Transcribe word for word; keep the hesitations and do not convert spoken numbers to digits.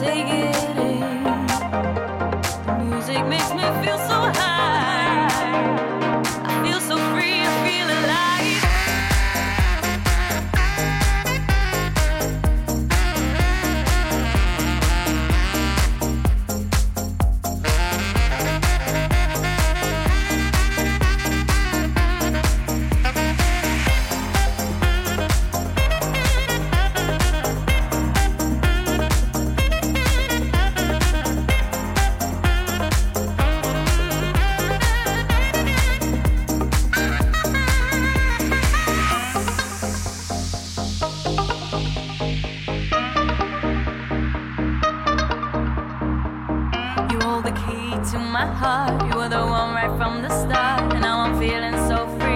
take it in. The music makes me feel so high. I feel so free, I feel alive. You hold the key to my heart. You were the one right from the start, and now I'm feeling so free.